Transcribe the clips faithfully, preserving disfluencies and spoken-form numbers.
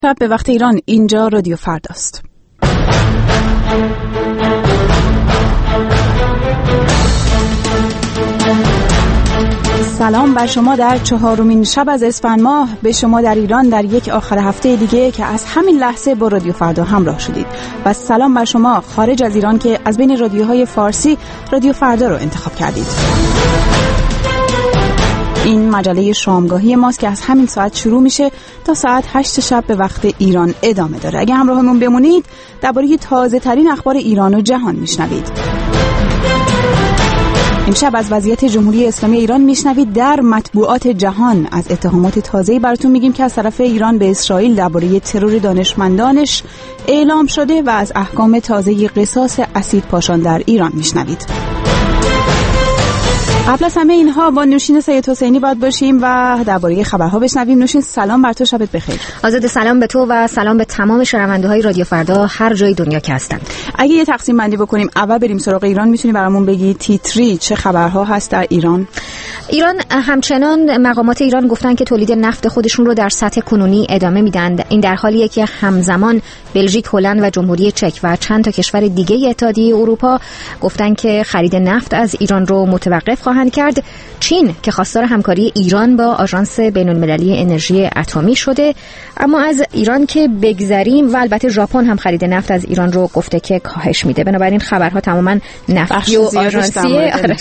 شب به وقت ایران، اینجا رادیو فرداست. سلام بر شما در چهارمین شب از اسفند ماه، به شما در ایران در یک آخر هفته دیگه که از همین لحظه با رادیو فردا همراه شدید و سلام بر شما خارج از ایران که از بین رادیوهای فارسی رادیو فردا رو انتخاب کردید. این مجله شامگاهی ماست که از همین ساعت شروع میشه تا ساعت هشت شب به وقت ایران ادامه داره. اگه همراهمون بمونید درباره تازه ترین اخبار ایران و جهان میشنوید. امشب از وضعیت جمهوری اسلامی ایران میشنوید در مطبوعات جهان. از اتهامات تازه‌ای براتون میگیم که از طرف ایران به اسرائیل درباره ترور دانشمندانش اعلام شده و از احکام تازه قصاص اسید پاشان در ایران میشنوید. قبل از همه اینها با نوشین سید حسینی باید باشیم و درباره خبرها بشنویم. نوشین سلام بر تو، شبت بخیر. آزاده سلام به تو و سلام به تمام شنونده‌های رادیو فردا هر جای دنیا که هستن. اگه یه تقسیم بندی بکنیم، اول بریم سراغ ایران، میتونی برامون بگی تیتری چه خبرها هست در ایران؟ ایران همچنان مقامات ایران گفتن که تولید نفت خودشون رو در سطح کنونی ادامه میدن. این در حالیه که همزمان بلژیک، هلند و جمهوری چک و چند تا کشور دیگه اتحادیه اروپا گفتن که خرید نفت از ایران رو متوقف خواهند کرد. چین که خواستار همکاری ایران با آژانس بین‌المللی انرژی اتمی شده. اما از ایران که بگذریم و البته ژاپن هم خرید نفت از ایران رو گفته که کاهش میده. بنابراین خبرها تماما نفتی و آژانسیه. آره.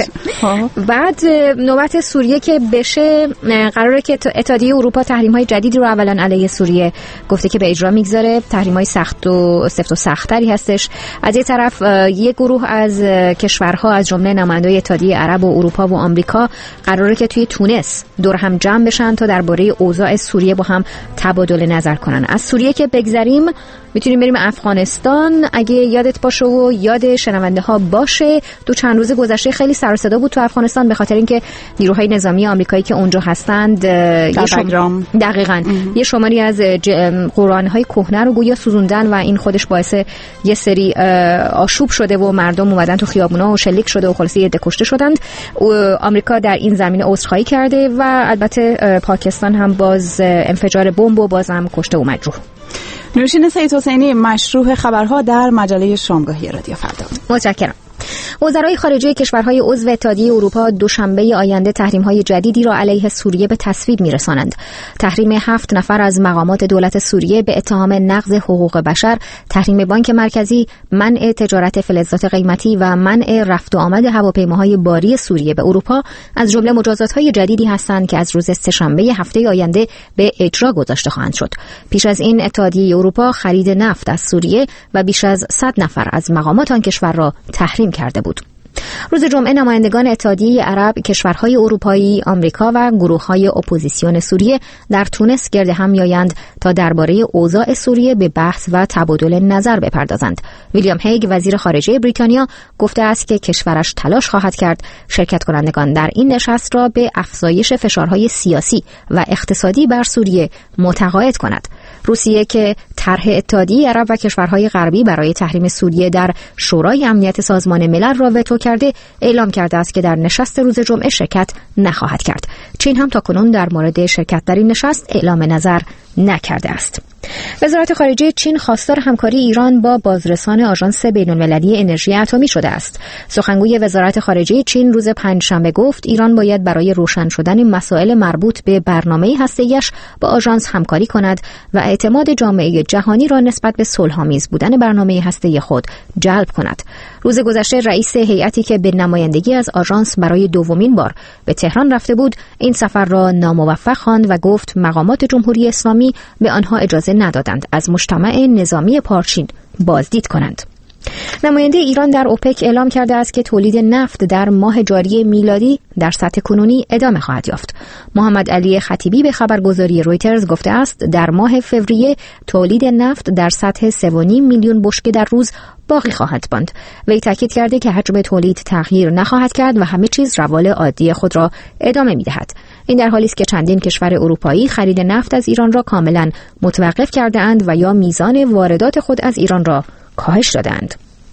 بعد نوبت سوریه که بشه، قراره که اتحادیه اروپا تحریم‌های جدیدی رو اولا علیه سوریه گفته که به اجرا میگذاره. تحریم‌های سخت و سفت و سخت‌تری هستش. از یک طرف یک گروه از کشورها از جمله نمایندگان اتحادیه عرب و اروپا و آمریکا قراره که توی تونس دور هم جمع بشن تا درباره اوضاع سوریه با هم تبادل نظر کنن. از سوریه که بگذریم میتونیم بریم افغانستان. اگه یادت باشه و یاد شنونده ها باشه، دو چند روز گذشته خیلی سر و صدا بود تو افغانستان به خاطر اینکه نیروهای نظامی آمریکایی که اونجا هستند یه شم... دقیقاً یه شماری از ج... قرآن‌های کهنه رو گویا سوزوندن و این خودش باعث یه سری آشوب شده و مردم اومدن تو خیابونا و شلیک شده و خلاص یه عده کشته شدند. آمریکا در این زمینه عذرخواهی کرده و البته پاکستان هم باز انفجار بمب و بازم کشته و مجروح. نوشین سید حسینی، مشروح خبرها در مجله شامگاهی رادیو فردا. متشکرم. وزرای خارجه کشورهای عضو اتحادیه اروپا دوشنبه آینده تحریم‌های جدیدی را علیه سوریه به تصویب می‌رسانند. تحریم هفت نفر از مقامات دولت سوریه به اتهام نقض حقوق بشر، تحریم بانک مرکزی، منع تجارت فلزات قیمتی و منع رفت و آمد هواپیماهای باری سوریه به اروپا از جمله مجازات‌های جدیدی هستند که از روز سه‌شنبه هفته آینده به اجرا گذاشته خواهند شد. پیش از این اتحادیه اروپا خرید نفت از سوریه و بیش از صد نفر از مقامات آن کشور را تحریم کرده بود. روز جمعه نمایندگان اتحادیه عرب، کشورهای اروپایی، آمریکا و گروه‌های اپوزیسیون سوریه در تونس گرد هم می‌آیند تا درباره اوضاع سوریه به بحث و تبادل نظر بپردازند. ویلیام هیگ، وزیر خارجه بریتانیا، گفته است که کشورش تلاش خواهد کرد شرکت کنندگان در این نشست را به افزایش فشارهای سیاسی و اقتصادی بر سوریه متقاعد کند. روسیه که طرح اتحادیه عرب و کشورهای غربی برای تحریم سوریه در شورای امنیت سازمان ملل را وتو کرده، اعلام کرده است که در نشست روز جمعه شرکت نخواهد کرد. چین هم تاکنون در مورد شرکت در این نشست اعلام نظر نکرده است. وزارت خارجه چین خواستار همکاری ایران با بازرسان آژانس بین‌المللی انرژی اتمی شده است. سخنگوی وزارت خارجه چین روز پنجشنبه گفت ایران باید برای روشن شدن مسائل مربوط به برنامه هسته‌ایش با آژانس همکاری کند و اعتماد جامعه جهانی را نسبت به صلح‌آمیز بودن برنامه هسته‌ای خود جلب کند. روز گذشته رئیس هیئتی که به نمایندگی از آژانس برای دومین بار به تهران رفته بود، این سفر را ناموفق خواند و گفت مقامات جمهوری اسلامی به آنها اجازه ندادند از مجتمع نظامی پارچین بازدید کنند. نماینده ایران در اوپک اعلام کرده است که تولید نفت در ماه جاری میلادی در سطح کنونی ادامه خواهد یافت. محمد علی خطیبی به خبرگزاری رویترز گفته است در ماه فوریه تولید نفت در سطح سه و نیم میلیون بشکه در روز باقی خواهد ماند. وی تاکید کرده که حجم تولید تغییر نخواهد کرد و همه چیز روال عادی خود را ادامه می‌دهد. این در حالی است که چندین کشور اروپایی خرید نفت از ایران را کاملا متوقف کرده اند و یا میزان واردات خود از ایران را کاهش دادند.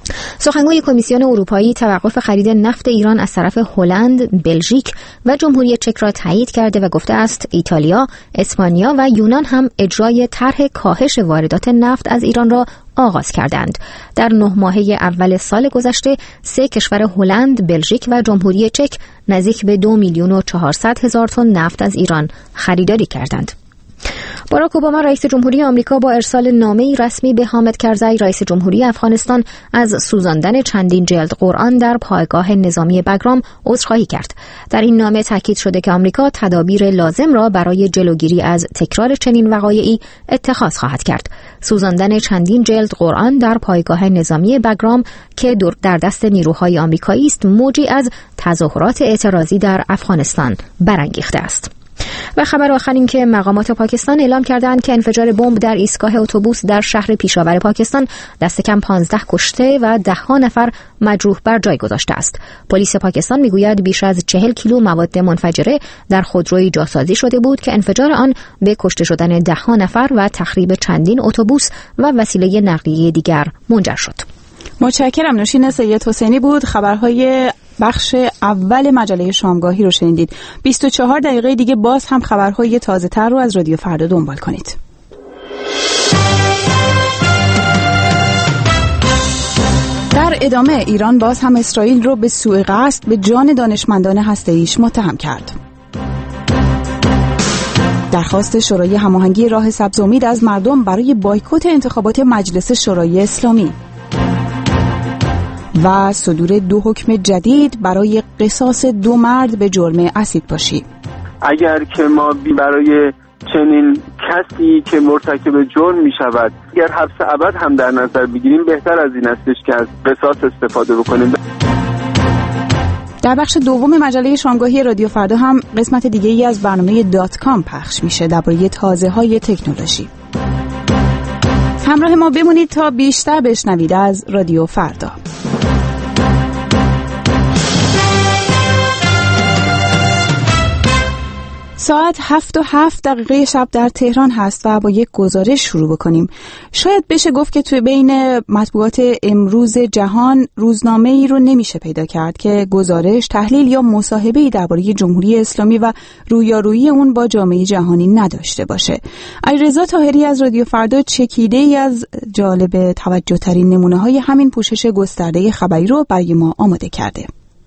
سخنگوی کمیسیون اروپایی توقف خرید نفت ایران از طرف هلند، بلژیک و جمهوری چک را تایید کرده و گفته است ایتالیا، اسپانیا و یونان هم اجرای طرح کاهش واردات نفت از ایران را آغاز کردند. در نه ماهه اول سال گذشته سه کشور هلند، بلژیک و جمهوری چک نزدیک به دو میلیون و چهارصد هزار تن نفت از ایران خریداری کردند. باراک اوباما رئیس جمهوری آمریکا با ارسال نامه‌ای رسمی به حامد کرزی رئیس جمهوری افغانستان از سوزاندن چندین جلد قرآن در پایگاه نظامی بگرام عذرخواهی کرد. در این نامه تاکید شده که آمریکا تدابیر لازم را برای جلوگیری از تکرار چنین وقایعی اتخاذ خواهد کرد. سوزاندن چندین جلد قرآن در پایگاه نظامی بگرام که در دست نیروهای آمریکایی است، موجی از تظاهرات اعتراضی در افغانستان برانگیخته است. و خبر آخر این که مقامات پاکستان اعلام کردند که انفجار بمب در ایستگاه اتوبوس در شهر پیشاور پاکستان دست کم پانزده کشته و ده ها نفر مجروح بر جای گذاشته است. پلیس پاکستان میگوید بیش از چهل کیلو مواد منفجره در خودروی جاسازی شده بود که انفجار آن به کشته شدن ده ها نفر و تخریب چندین اتوبوس و وسیله نقلیه دیگر منجر شد. متشکرم. نوشین سید حسینی بود. خبرهای بخش اول مجله شامگاهی رو شنیدید. بیست و چهار دقیقه دیگه باز هم خبرهای تازه تر رو از رادیو فردا دنبال کنید. در ادامه ایران باز هم اسرائیل رو به سوء قصد به جان دانشمندان هسته‌ایش متهم کرد. درخواست شورای هماهنگی راه سبز امید از مردم برای بایکوت انتخابات مجلس شورای اسلامی و صدور دو حکم جدید برای قصاص دو مرد به جرم اسیدپاشی. اگر که ما برای چنین کسی که مرتکب جرم می شود اگر حبس ابد هم در نظر بگیریم، بهتر از این استش که از قصاص استفاده بکنیم. در بخش دوم مجله شامگاهی رادیو فردا هم قسمت دیگه ای از برنامه دات کام پخش میشه درباره تازه های تکنولوژی. همراه ما بمونید تا بیشتر بشنوید از رادیو فردا. ساعت هفت و هفت دقیقه شب در تهران هست و با یک گزارش شروع بکنیم. شاید بشه گفت که توی بین مطبوعات امروز جهان روزنامه ای رو نمیشه پیدا کرد که گزارش، تحلیل یا مصاحبه‌ای درباره جمهوری اسلامی و رویارویی اون با جامعه جهانی نداشته باشه. علیرضا طاهری از رادیو فردا چکیده ای از جالب توجه ترین نمونه های همین پوشش گسترده خبری رو برای ما آماده کرده.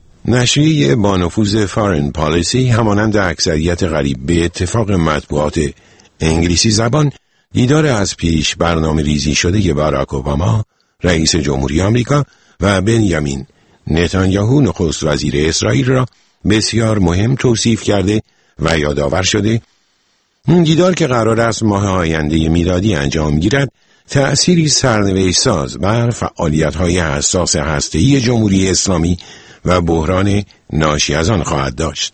نشریه با نفوذ فارن پالیسی همانند اکثریت قریب به اتفاق مطبوعات انگلیسی زبان دیدار از پیش برنامه ریزی شده باراک اوباما رئیس جمهوری آمریکا و بنیامین نتانیاهو نخست وزیر اسرائیل را بسیار مهم توصیف کرده و یادآور شده این دیدار که قرار است ماه آینده میلادی انجام گیرد تأثیری سرنوشت ساز بر فعالیت‌های حساس هسته‌ای جمهوری اسلامی و بحران ناشی از آن خواهد داشت.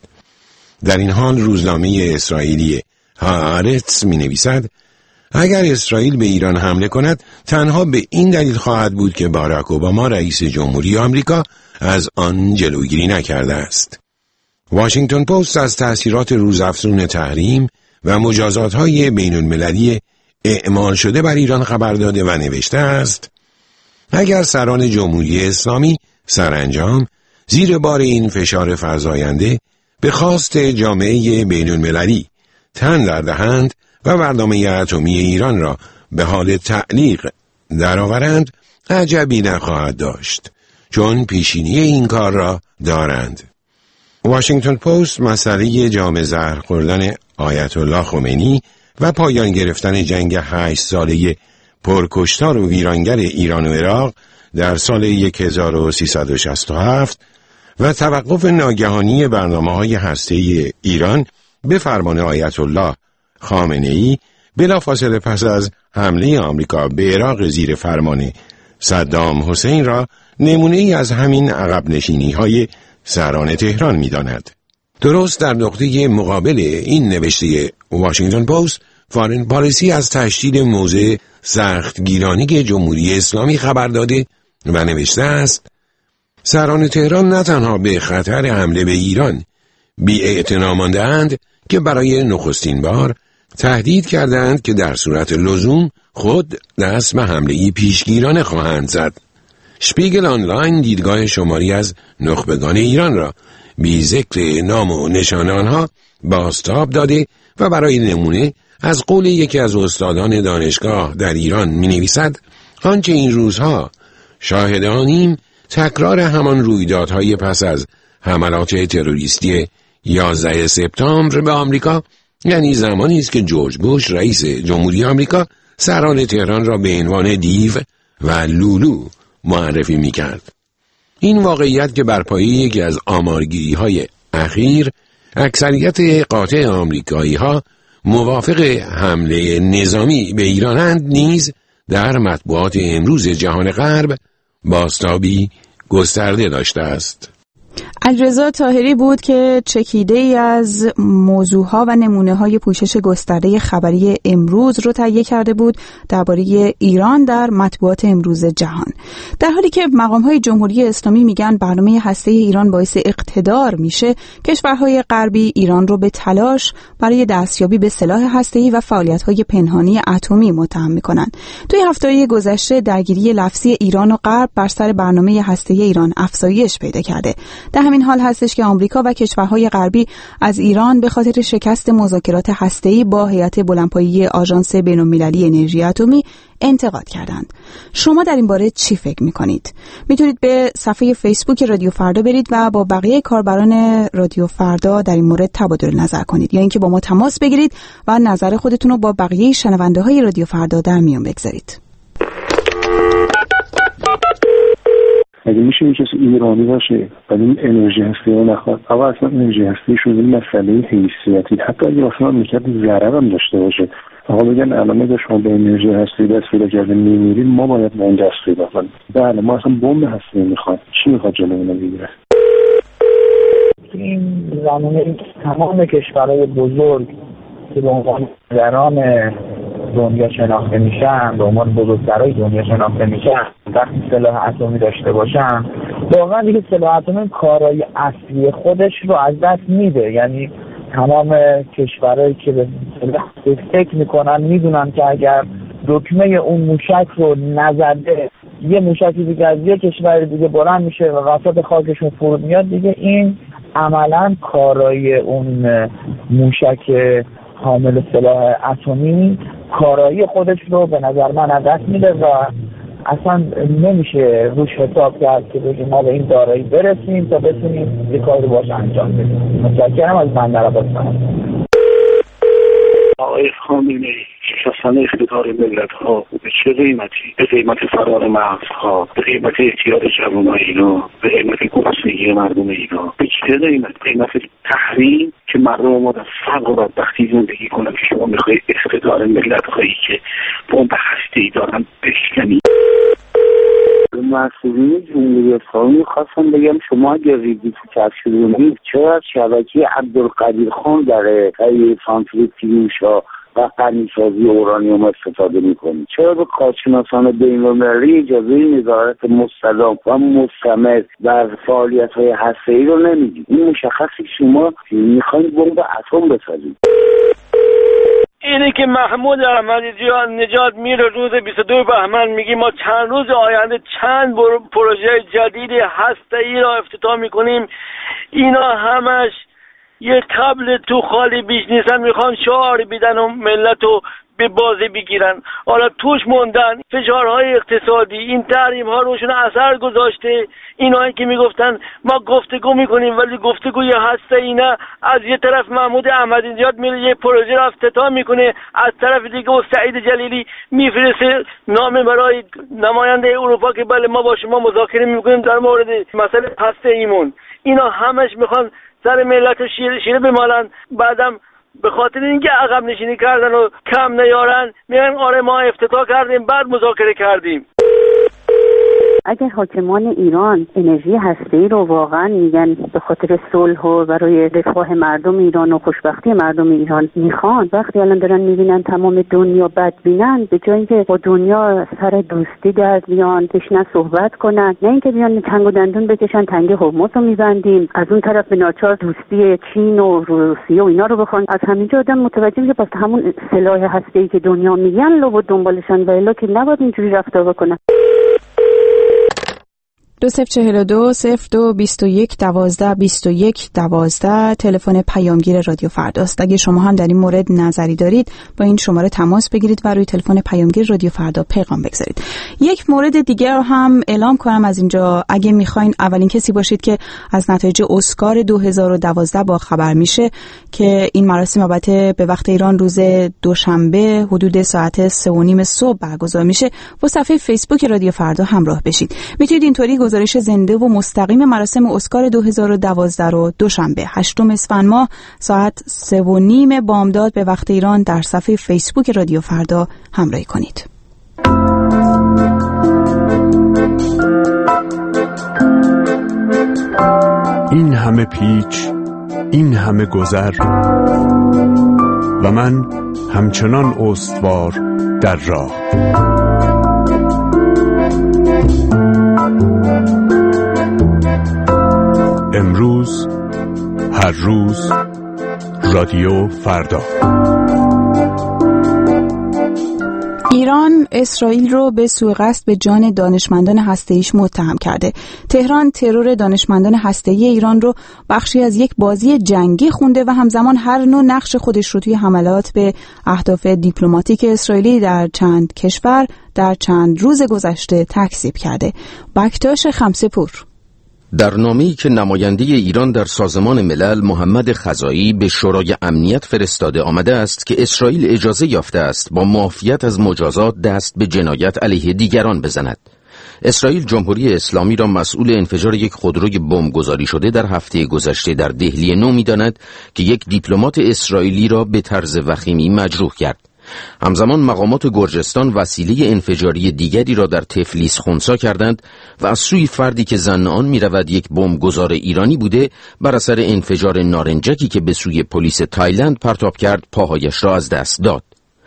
در این حال روزنامه اسرائیلی هآرتس می نویسد اگر اسرائیل به ایران حمله کند تنها به این دلیل خواهد بود که باراک اوباما رئیس جمهوری آمریکا از آن جلوگیری نکرده است. واشنگتن پست از تأثیرات روزافزون تحریم و مجازات‌های بین‌المللی اعمال شده بر ایران خبر داده و نوشته است اگر سران جمهوری اسلامی سرانجام زیر بار این فشار فزاینده به خواست جامعه بین‌المللی تن در دهند و برنامه اتمی ایران را به حال تعلیق درآورند عجبی نخواهد داشت چون پیشینی این کار را دارند. واشنگتن پست مسئله جام زهر خوردن آیت الله خمینی و پایان گرفتن جنگ هشت ساله پرکشتار و ویرانگر ایران و عراق در سال هزار و سیصد و شصت و هفت و توقف ناگهانی برنامه‌های هسته‌ای ایران به فرمان آیت الله خامنه‌ای بلافاصله پس از حمله آمریکا به عراق زیر فرمان صدام حسین را نمونه‌ای از همین عقب نشینی‌های سران تهران می‌داند. درست در نقطه مقابل این نوشته واشنگتن پست، فارن پالیسی از تشدید موضع سختگیرانه جمهوری اسلامی خبر داده و نوشته است سران تهران نه تنها به خطر حمله به ایران بی‌اعتنا مانده‌اند که برای نخستین بار تهدید کردند که در صورت لزوم خود دست به حمله پیشگیرانه خواهند زد. شپیگل آنلاین دیدگاه شماری از نخبگان ایران را بی ذکر نام و نشان آنها بازتاب داده و برای نمونه از قول یکی از استادان دانشگاه در ایران می نویسد: آنچه این روزها شاهد آنیم تکرار همان رویدادهای پس از حملات تروریستی یازده سپتامبر به آمریکا، یعنی زمانی است که جورج بوش رئیس جمهوری آمریکا سران تهران را به عنوان دیو و لولو معرفی می کرد. این واقعیت که بر پایه یکی از آمارگیری های اخیر اکثریت قاطع آمریکایی ها موافق حمله نظامی به ایرانند نیز در مطبوعات امروز جهان غرب بازتابی گسترده داشته است. علیرضا طاهری بود که چکیده ای از موضوعها و نمونه های پوشش گسترده خبری امروز رو تهیه کرده بود درباره ایران در مطبوعات امروز جهان. در حالی که مقام های جمهوری اسلامی میگن برنامه هسته ایران باعث اقتدار میشه، کشورهای غربی ایران رو به تلاش برای دستیابی به سلاح هسته‌ای و فعالیت های پنهانی اتمی متهم میکنن. توی هفته‌های گذشته درگیری لفظی ایران و غرب بر سر برنامه هسته ایران افزایش پیدا کرده. در همین حال هستش که آمریکا و کشورهای غربی از ایران به خاطر شکست مذاکرات هسته‌ای با هیئت بلندپایه آژانس بین‌المللی انرژی اتمی انتقاد کردند. شما در این باره چی فکر می‌کنید؟ میتونید به صفحه فیسبوک رادیو فردا برید و با بقیه کاربران رادیو فردا در این مورد تبادل نظر کنید، یا اینکه با ما تماس بگیرید و نظر خودتون رو با بقیه شنونده‌های رادیو فردا در میون بگذارید. اگه میشه یه کسی ایرانی باشه ولی این انرژی هستی رو نخواد، اما اصلا انرژی هستی شده مسئله حیثیتی، حتی اگه اصلا مملکت ضرر هم داشته باشه، آقا بگن الان اگه شما به انرژی هستی دست پیدا کردین میمیرین، ما باید به این دست پیدا کنیم. بله ما اصلا بمب هستی میخواد، چی میخواد جلوی اینو بگیره؟ این زمانه تمام کشورهای بزرگ که به عنوان دران دنیا شناخته میشن، به عنوان بزرگترهای دنیا شناخته میشن، وقتی سلاح اتمی داشته باشن، واقعا دیگه سلاح اتمی کارهای اصلی خودش رو از دست میده. یعنی تمام کشورهایی که به سلاح فکر میکنن میدونن که اگر دکمه اون موشک رو نزده، یه موشکی دیگه از یه کشور دیگه بلند میشه و وسط خاکشون فرود میاد، دیگه این عملا کارهای اون موشک حامل سلاح اتمی کارایی خودش رو به نظر من از دست میده و اصلا نمیشه روش حساب کرد که بگیم ما به این دارایی برسیم تا بتونیم یه کاری باشه انجام بدیم. متشکرم از بندرعباس. آقای خامنه‌ای شکستن اقتدار ملت‌ها به چه قیمتی؟ به قیمت فرار مغزها، به قیمت اعتیاد جوانان اینا، به قیمت گرسنگی مردم اینا. به چه قیمت؟ قیمت تحریم که مردم ما در فقر و بدبختی زندگی کنن که شما میخوای اقتدار ملت‌هایی که بمب هسته‌ای دارن بشکنی. مسئولین جمهوری اسلامی خواستم بگم شما اگر ریزی تو کفش شدید، چرا از شبکه عبدالقدیر خان در تهیه سانتریفیوژ فیوشا و غنیسازی اورانیوم استفاده میکنید؟ چرا به کارشناسان بین‌المللی اجازه نظارت مستدام و مستمر در فعالیت‌های هسته‌ای رو نمیدید؟ این مشخصه شما میخواید بمب اتم بسازید. اینه که محمود احمدی نژاد میره روز بیست و دو بهمن میگه ما چند روز آینده چند پروژه جدید هسته‌ای را افتتاح میکنیم. اینا همش یه تبل تو خالی بیش نیستن، میخوان شعار بیدن و ملت رو به بازی بگیرن. حالا توش موندن فشارهای اقتصادی، این تحریم ها روشون اثر گذاشته. اینایی که میگفتن ما گفتگو میکنیم ولی گفتگوی هسته ای نه، از یه طرف محمود احمدی نژاد میره یه پروژه را افتتاح میکنه، از طرف دیگه و سعید جلیلی میفرسته نامه برای نماینده اروپا که بله ما با شما مذاکره میکنیم در مورد مسئله هسته ایمون. اینا همش میخوان سر ملت رو شیره, شیره بمالن، بعدم به خاطر اینکه عقب نشینی کردن و کم نیارن میگن آره ما افتتاح کردیم بعد مذاکره کردیم. اگر حاکمان ایران انرژی هسته‌ای رو واقعا میگن به خاطر صلح و برای رفاه مردم ایران و خوشبختی مردم ایران میخوان، وقتی الان دارن میبینن تمام دنیا بد بینن، به جای اینکه با دنیا سر دوستی در بیان بشینن صحبت کنن، نه اینکه بیان تنگ و دندون بکشن تنگ هرمز رو میبندیم، از اون طرف به ناچار دوستی چین و روسیه و اینا رو بخوان، از همینجا آدم متوجه میشه پس همون سلاح هسته‌ای که دنیا میگن لو دنبالشن و الا که نباید اینجوری رفتار بکنن. دو صفر چهل و دو صفر دو بیست و یک دوازده بیست و یک دوازده تلفن پیامگیر رادیو فرداست. اگه شما هم در این مورد نظری دارید با این شماره تماس بگیرید و روی تلفن پیامگیر رادیو فردا پیغام بگذارید. یک مورد دیگر رو هم اعلام کنم از اینجا، اگه میخواین اولین کسی باشید که از نتایج اسکار دو هزار و دوازده با خبر میشه که این مراسم البته به وقت ایران روز دوشنبه حدود ساعت سه و نیم صبح برگزار میشه، با صفحه فیسبوک رادیو فردا همراه بشید. میتونید اینطوری گزارش زنده و مستقیم مراسم اسکار دو هزار و دوازده رو دوشنبه هشتم اسفند ماه ساعت سه و نیم بامداد به وقت ایران در صفحه فیسبوک رادیو فردا همراهی کنید. این همه پیچ، این همه گذر و من همچنان استوار در راه. امروز، هر روز، رادیو فردا. ایران اسرائیل رو به سوء قصد به جان دانشمندان هسته‌ایش متهم کرده. تهران ترور دانشمندان هسته‌ای ایران رو بخشی از یک بازی جنگی خونده و همزمان هر نوع نقش خودش رو توی حملات به اهداف دیپلماتیک اسرائیلی در چند کشور در چند روز گذشته تکذیب کرده. بکتاش خمسه‌پور. در نامه‌ای که نماینده ایران در سازمان ملل محمد خزایی به شورای امنیت فرستاده آمده است که اسرائیل اجازه یافته است با معافیت از مجازات دست به جنایت علیه دیگران بزند. اسرائیل جمهوری اسلامی را مسئول انفجار یک خودروی بمبگذاری شده در هفته گذشته در دهلی نو می‌داند که یک دیپلمات اسرائیلی را به طرز وخیمی مجروح کرد. همزمان مقامات گرجستان وسیله انفجاری دیگری را در تفلیس خنثی کردند و از سوی فردی که ظن آن می‌رود یک بمبگذار ایرانی بوده بر اثر انفجار نارنجکی که به سوی پلیس تایلند پرتاب کرد پاهایش را از دست داد.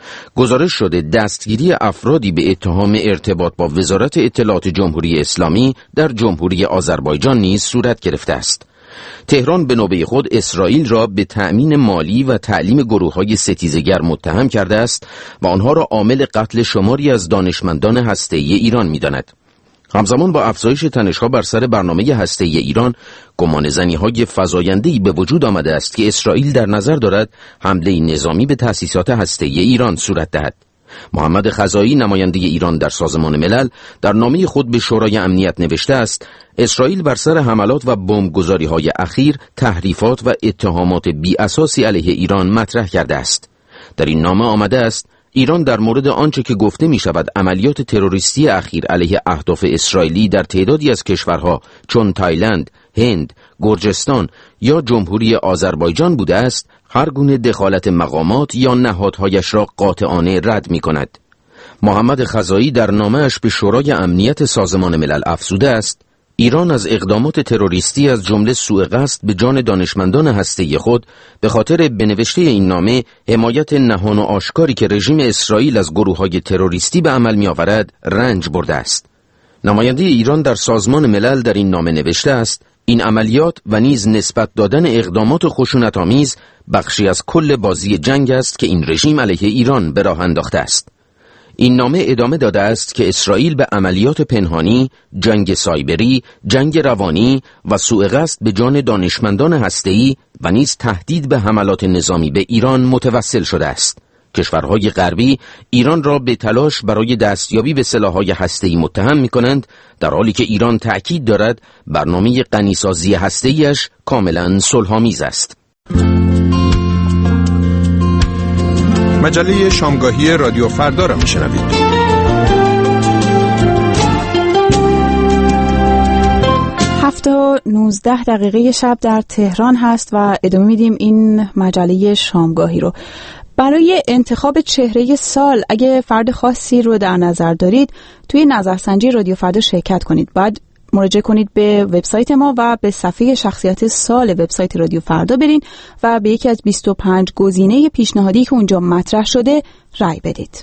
گزارش شده دستگیری افرادی به اتهام ارتباط با وزارت اطلاعات جمهوری اسلامی در جمهوری آذربایجان نیز صورت گرفته است. تهران به نوبه خود اسرائیل را به تأمین مالی و تعلیم گروه‌های ستیزگر متهم کرده است و آنها را عامل قتل شماری از دانشمندان هسته‌ای ایران می‌داند. همزمان با افزایش تنش‌ها بر سر برنامه هسته‌ای ایران، گمانه‌زنی‌های فزاینده‌ای به وجود آمده است که اسرائیل در نظر دارد حمله نظامی به تأسیسات هسته‌ای ایران صورت دهد. محمد خزایی نماینده ایران در سازمان ملل در نامه خود به شورای امنیت نوشته است اسرائیل بر سر حملات و بمبگذاری‌های اخیر تحریفات و اتهامات بی اساسی علیه ایران مطرح کرده است. در این نامه آمده است ایران در مورد آنچه که گفته می شود عملیات تروریستی اخیر علیه اهداف اسرائیلی در تعدادی از کشورها چون تایلند، هند، گرجستان یا جمهوری آذربایجان بوده است، هر گونه دخالت مقامات یا نهادهایش را قاطعانه رد می کند. محمد خزایی در نامه‌اش به شورای امنیت سازمان ملل افزوده است ایران از اقدامات تروریستی از جمله سوء قصد به جان دانشمندان هسته‌ای خود به خاطر بنوشته این نامه حمایت نهان و آشکاری که رژیم اسرائیل از گروه‌های تروریستی به عمل می‌آورد رنج برده است. نماینده ایران در سازمان ملل در این نامه نوشته است این عملیات و نیز نسبت دادن اقدامات خشونت‌آمیز بخشی از کل بازی جنگ است که این رژیم علیه ایران به راه انداخته است. این نامه ادامه داده است که اسرائیل به عملیات پنهانی، جنگ سایبری، جنگ روانی و سوء قصد به جان دانشمندان هسته‌ای و نیز تهدید به حملات نظامی به ایران متوسل شده است. کشورهای غربی ایران را به تلاش برای دستیابی به سلاح‌های هسته‌ای متهم می‌کنند، در حالی که ایران تأکید دارد برنامه غنیسازی هسته‌ایش کاملاً صلح‌آمیز است. مجله شامگاهی رادیو فردا را میشنوید. هفت و نوزده دقیقه شب در تهران هست و ادامه میدیم این مجله شامگاهی رو. برای انتخاب چهره سال اگه فرد خاصی رو در نظر دارید توی نظرسنجی رادیو فردا شرکت کنید. بعد مراجعه کنید به وبسایت ما و به صفحه شخصیت سال وبسایت رادیو فردا برین و به یکی از بیست و پنج گزینه پیشنهادی که اونجا مطرح شده رأی بدید.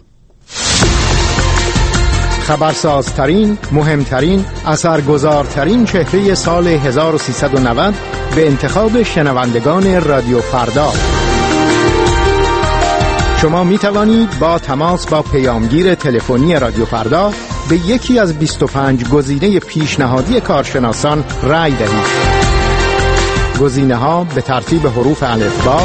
خبرسازترین، مهمترین، اثرگذارترین چهره سال هزار و سیصد و نود به انتخاب شنوندگان رادیو فردا. شما می توانید با تماس با پیامگیر تلفنی رادیو فردا به یکی از بیست و پنج گزینه پیشنهادی کارشناسان رأی دهید. گزینه‌ها به ترتیب حروف الفبا: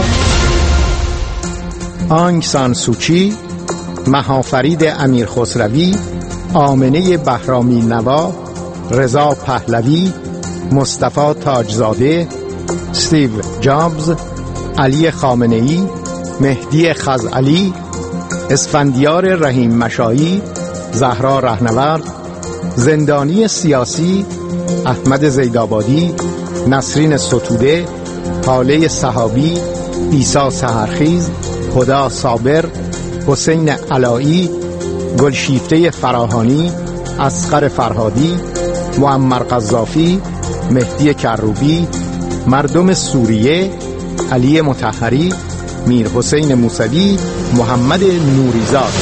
آنگ سان سوچی، مهافرید امیر خسروی، آمنه بهرامی نوا، رضا پهلوی، مصطفی تاجزاده، استیو جابز، علی خامنه‌ای، مهدی خزعلی، اسفندیار رحیم مشایی، زهرا رهنورد، زندانی سیاسی، احمد زیدآبادی، نسرین ستوده، حاله صحابی، عیسی سحرخیز، هدا صابر، حسین علایی، گلشیفته فراهانی، اصغر فرهادی، معمر قذافی، مهدی کروبی، مردم سوریه، علی مطهری، میر حسین موسوی، محمد نوریزاد.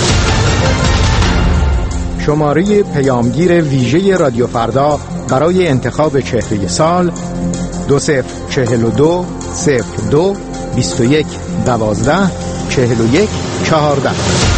شماره پیامگیر ویژه رادیو فردا برای انتخاب چهره سال دو صفر چهل و دو صفر دو بیست و یک دوازده چهل و یک چهارده.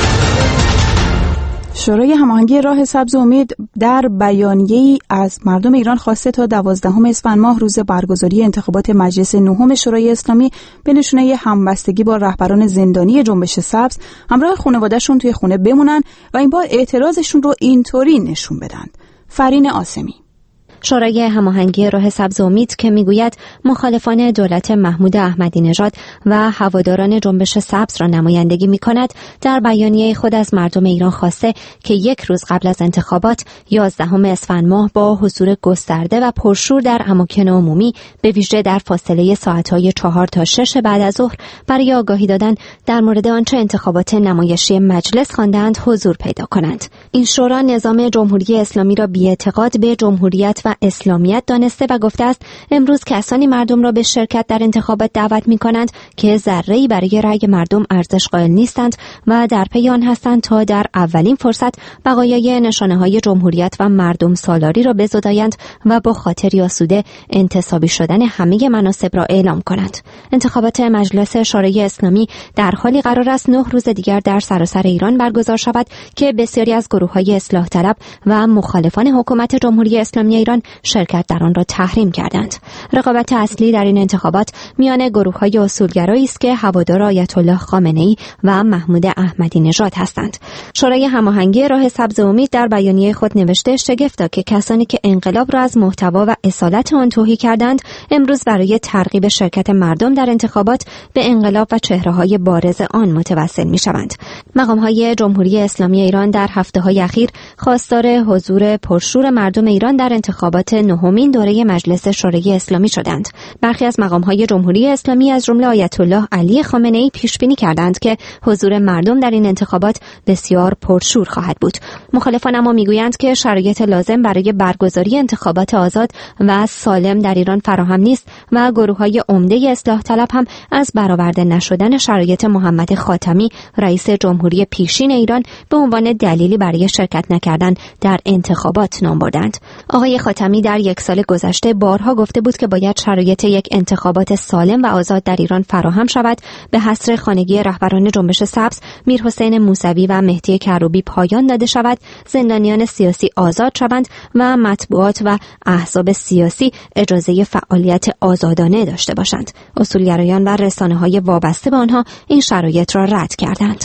شورای هماهنگی راه سبز امید در بیانیه‌ای از مردم ایران خواسته تا دوازدهم اسفند ماه روز برگزاری انتخابات مجلس نهم شورای اسلامی به نشونه همبستگی با رهبران زندانی جنبش سبز همراه خانواده‌شون توی خونه بمونن و این بار اعتراضشون رو اینطوری نشون بدن. فرین آسمی. شورای هماهنگی راه سبز امید که میگوید مخالفان دولت محمود احمدی نژاد و هواداران جنبش سبز را نمایندگی می‌کند، در بیانیه خود از مردم ایران خواسته که یک روز قبل از انتخابات یازدهم اسفند ماه با حضور گسترده و پرشور در اماکن عمومی، به ویژه در فاصله ساعت‌های چهار تا شش بعد از ظهر، برای آگاهی دادن در مورد آنچه انتخابات نمایشی مجلس خواندند حضور پیدا کنند. این شورا نظام جمهوری اسلامی را بی‌اعتقاد به جمهوریت و اسلامیت دانسته و گفته است امروز کسانی مردم را به شرکت در انتخابات دعوت می‌کنند که ذره‌ای برای رأی مردم ارزش قائل نیستند و در پی آن هستند تا در اولین فرصت بقایای نشانه‌های جمهوریت و مردم سالاری را بزدایند و با خاطری آسوده انتصابی شدن همه مناصب را اعلام کنند. انتخابات مجلس شورای اسلامی در حالی قرار است نه روز دیگر در سراسر ایران برگزار شود که بسیاری از گروه‌های اصلاح طلب و مخالفان حکومت جمهوری اسلامی ایران شرکت در آن را تحریم کردند. رقابت اصلی در این انتخابات میان گروه‌های اصولگرایی است که هوادار آیت الله خامنه‌ای و محمود احمدی نژاد هستند. شورای هماهنگی راه سبز امید در بیانیه خود نوشته شگفتا که کسانی که انقلاب را از محتوا و اصالت آن توهی کردند امروز برای ترغیب شرکت مردم در انتخابات به انقلاب و چهره‌های بارز آن متوسل می‌شوند. مقام‌های جمهوری اسلامی ایران در هفته‌های اخیر خواستار حضور پرشور مردم ایران در انتخابات نهمین دوره مجلس شورای اسلامی شدند. برخی از مقام‌های جمهوری اسلامی از جمله آیت الله علی خامنه‌ای پیش بینی کردند که حضور مردم در این انتخابات بسیار پرشور خواهد بود. مخالفان اما میگویند که شرایط لازم برای برگزاری انتخابات آزاد و سالم در ایران فراهم نیست و گروه‌های عمده اصلاح طلب هم از برآورده نشدن شرایط محمد خاتمی رئیس جمهوری پیشین ایران به عنوان دلیلی برای شرکت نکردن در انتخابات نام بردند. آقای خاتمی در یک سال گذشته بارها گفته بود که باید شرایط یک انتخابات سالم و آزاد در ایران فراهم شود، به حصر خانگی رهبران جنبش سبز میر حسین موسوی و مهدی کروبی پایان داده شود، زندانیان سیاسی آزاد شوند و مطبوعات و احزاب سیاسی اجازه فعالیت آزادانه داشته باشند. اصولگرایان و رسانه‌های وابسته به آنها این شرایط را رد کردند.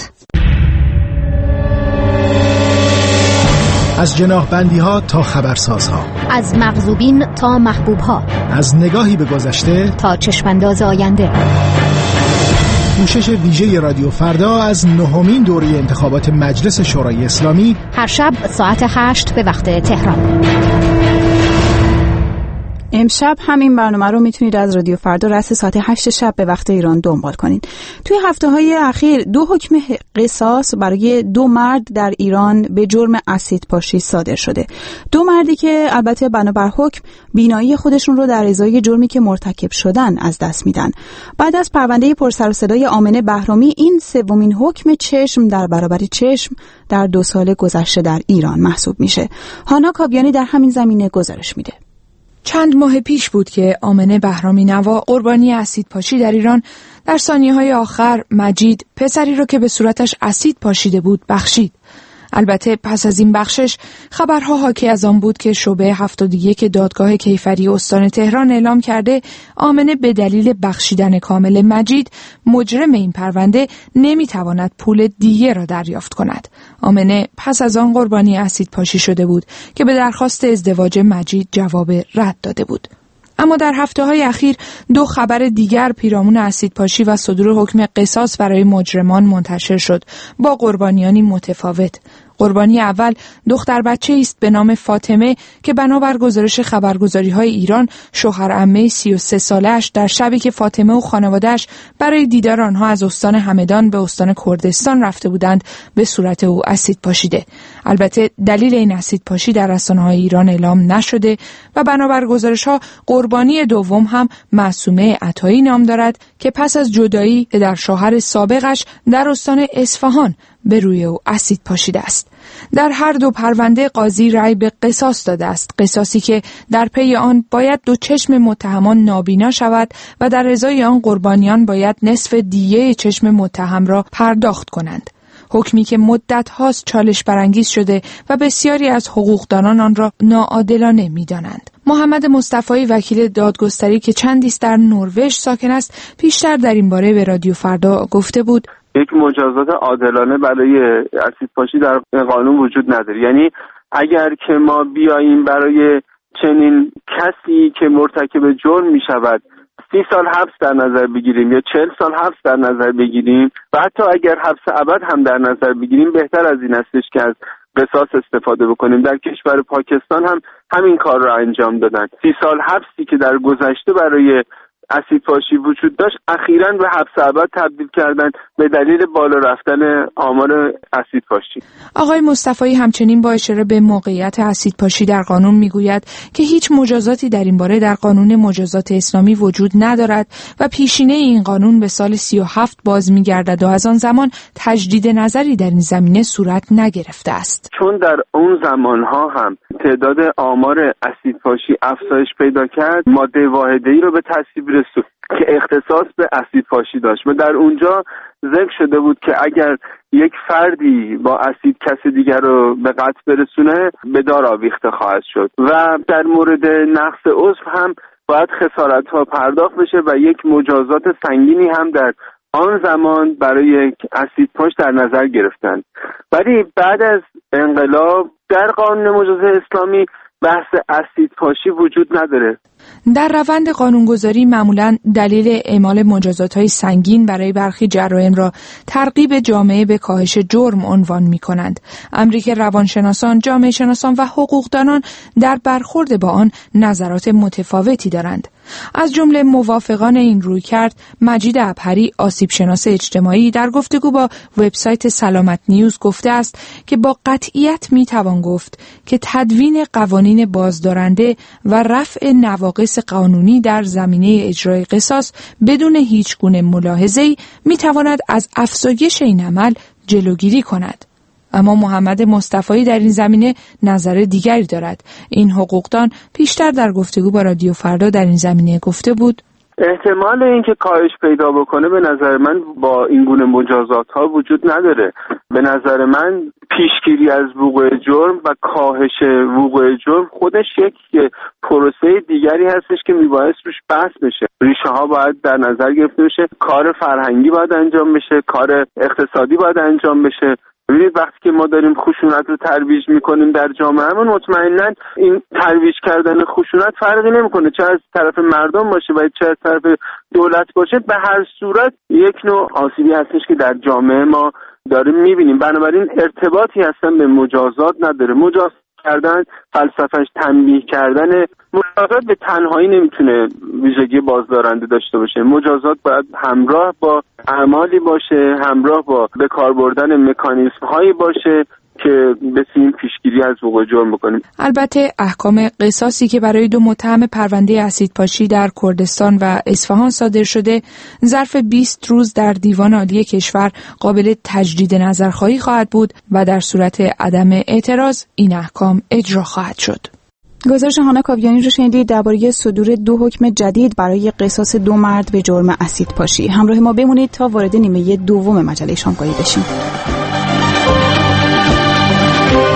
از جناحبندی ها تا خبرسازها، از مغضوبین تا محبوب ها، از نگاهی به گذشته تا چشمانداز آینده. پوشش ویژه رادیو فردا از نهمین دوره انتخابات مجلس شورای اسلامی هر شب ساعت هشت به وقت تهران. امشب همین برنامه رو میتونید از رادیو فردا رأس ساعت هشت شب به وقت ایران دنبال کنید. توی هفته‌های اخیر دو حکم قصاص برای دو مرد در ایران به جرم اسیدپاشی صادر شده. دو مردی که البته بنابر حکم بینایی خودشون رو در ازای جرمی که مرتکب شدن از دست میدن. بعد از پرونده پرسر و صدای آمنه بهرامی، این سومین حکم چشم در برابر چشم در دو سال گذشته در ایران محسوب میشه. هانا کابیانی در همین زمینه گزارش میده. چند ماه پیش بود که آمنه بهرامی نوا، قربانی اسیدپاشی در ایران، در ثانیه‌های آخر مجید، پسری را که به صورتش اسید پاشیده بود، بخشید. البته پس از این بخشش خبرها حاکی از آن بود که شعبه هفتاد و یک دادگاه کیفری استان تهران اعلام کرده آمنه به دلیل بخشیدن کامل مجید مجرم این پرونده نمیتواند پول دیه را دریافت کند. آمنه پس از آن قربانی اسیدپاشی شده بود که به درخواست ازدواج مجید جواب رد داده بود. اما در هفته‌های اخیر دو خبر دیگر پیرامون اسیدپاشی و صدور حکم قصاص برای مجرمان منتشر شد با قربانیانی متفاوت. قربانی اول دختر بچه‌ای است به نام فاطمه که بنابر گزارش خبرگزاری‌های ایران شوهر عمه سی و سه ساله‌اش در شبی که فاطمه و خانواده‌اش برای دیدار آنها از استان همدان به استان کردستان رفته بودند به صورت او اسید پاشیده. البته دلیل این اسید پاشی در رسانه‌های ایران اعلام نشده و بنابر گزارش‌ها قربانی دوم هم معصومه عطایی نام دارد که پس از جدایی در شوهر سابقش در استان اصفهان به روی او اسید پاشیده است. در هر دو پرونده قاضی رأی به قصاص داده است، قصاصی که در پی آن باید دو چشم متهمان نابینا شود و در ازای آن قربانیان باید نصف دیه چشم متهم را پرداخت کنند. حکمی که مدت هاست چالش برانگیز شده و بسیاری از حقوقدانان آن را ناعادلانه می‌دانند. محمد مصطفی وکیل دادگستری که چندی است در نروژ ساکن است، پیشتر در این باره به رادیو فردا گفته بود: یک مجازات عادلانه برای اسیدپاشی در قانون وجود نداره. یعنی اگر که ما بیاییم برای چنین کسی که مرتکب جرم می شود سی سال حبس در نظر بگیریم یا چهل سال حبس در نظر بگیریم و حتی اگر حبس ابد هم در نظر بگیریم، بهتر از این استش که از قصاص استفاده بکنیم. در کشور پاکستان هم همین کار را انجام دادن. سی سال حبسی که در گذشته برای اسیدپاشی وجود داشت اخیراً به حبس ابد تبدیل کردن به دلیل بالا رفتن آمار اسیدپاشی. آقای مصطفی همچنین با اشاره به موقعیت اسیدپاشی در قانون میگوید که هیچ مجازاتی در این باره در قانون مجازات اسلامی وجود ندارد و پیشینه این قانون به سال سی و هفت باز میگردد و از آن زمان تجدید نظری در این زمینه صورت نگرفته است. چون در اون زمانها هم تعداد آمار اسیدپاشی افزایش پیدا کرد، ماده واحده‌ای رو به تصویب رسوند که اختصاص به اسیدپاشی داشت و در اونجا ذکر شده بود که اگر یک فردی با اسید کسی دیگر رو به قتل برسونه به دار آویخته خواهد شد و در مورد نقص عضو هم باید خسارت‌ها پرداخت بشه و یک مجازات سنگینی هم در آن زمان برای اسیدپاش در نظر گرفتند. ولی بعد از انقلاب در قانون مجازات اسلامی بحث اسیدپاشی وجود نداره. در روند قانونگذاری معمولاً دلیل اعمال مجازات‌های سنگین برای برخی جرایم را ترغیب جامعه به کاهش جرم عنوان می‌کنند، امری که روانشناسان، جامعه شناسان و حقوقدانان در برخورد با آن نظرات متفاوتی دارند. از جمله موافقان این رویکرد مجید عبهری، آسیبشناس اجتماعی، در گفتگو با وبسایت سلامت نیوز گفته است که با قطعیت میتوان گفت که تدوین قوانین بازدارنده و رفع نواقص قانونی در زمینه اجرای قصاص بدون هیچ گونه ملاحظه‌ای میتواند از افزایش این عمل جلوگیری کند. اما محمد مصطفی در این زمینه نظر دیگری دارد. این حقوقدان پیشتر در گفتگو با رادیو فردا در این زمینه گفته بود: احتمال اینکه کاهش پیدا بکنه به نظر من با این گونه مجازات ها وجود نداره. به نظر من پیشگیری از وقوع جرم و کاهش وقوع جرم خودش یک پروسه دیگری هستش که میبایست روش بحث بشه. ریشه ها باید در نظر گرفته بشه، کار فرهنگی باید انجام بشه، کار اقتصادی باید انجام بشه. ببینید وقتی که ما داریم خشونت رو ترویج میکنیم در جامعهمون، مطمئناً این ترویج کردن خشونت فرقی نمیکنه چه از طرف مردم باشه و چه از طرف دولت باشه، به هر صورت یک نوع آسیبی هستش که در جامعه ما داریم میبینیم. بنابراین ارتباطی هستن به مجازات نداره. مجازات کردن فلسفهش تنبیه کردن. مجازات به تنهایی نمیتونه ویژگی بازدارنده داشته باشه. مجازات باید همراه با اعمالی باشه، همراه با به کار بردن مکانیزم هایی باشه که بتونیم پیشگیری از وقوع جرم بکنیم. البته احکام قصاصی که برای دو متهم پرونده اسیدپاشی در کردستان و اصفهان صادر شده، ظرف بیست روز در دیوان عالی کشور قابل تجدید نظرخواهی خواهد بود و در صورت عدم اعتراض این احکام اجرا خواهد شد. گزارش هانا کاویانی رو شنیدید درباره صدور دو حکم جدید برای قصاص دو مرد به جرم اسیدپاشی. همراه ما بمونید تا وارد نیمه دوم مجله شامگاهی بشیم. شد.